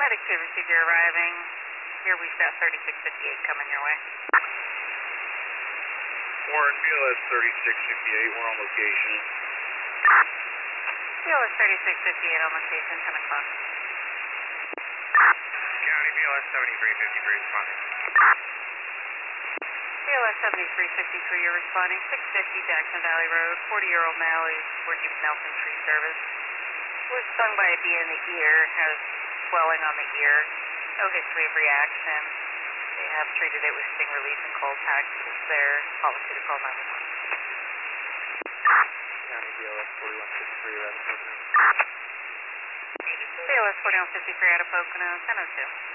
Attic 2 received your arriving. Here we've got 3658 coming your way. Warren, BLS 3658, we're on location. BLS 3658 on location, 10 o'clock. County BLS 7353 responding. BLS 7353, you're responding. 650 Jackson Valley Road. 40-year-old male is working with Nelson Tree Service. Was stung by a bee in the ear, has swelling on the ear. No history of reaction. They have treated it with sting relief and cold pack. Is there policy to call 911? County BLS 4153, Pocono. BLS 4153 out of Pocono, 1002.